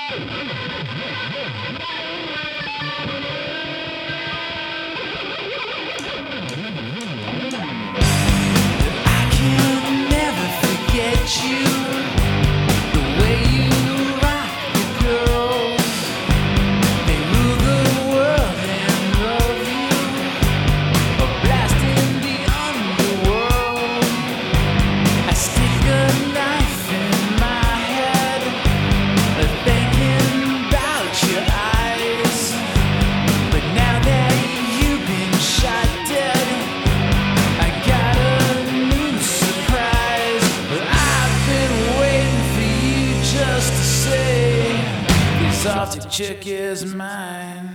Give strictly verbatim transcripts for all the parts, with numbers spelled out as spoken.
Exotic chick is mine.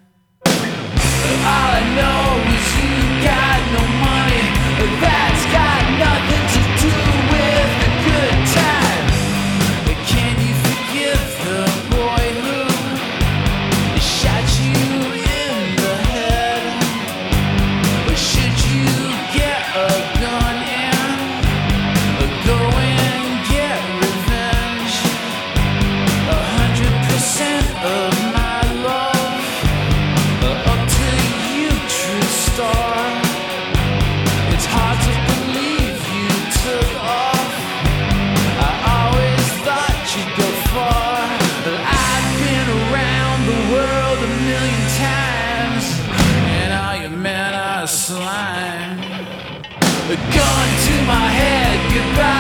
All I know is you got no money. That's got nothing to do with a good time. Can you forgive the boy who shot you in the head? Or should you get a gun and go and get revenge? A hundred percent of my love up to you, true star. It's hard to believe you took off. I always thought you'd go far. I've been around the world a million times, and all you men are slime. A gun to my head, goodbye.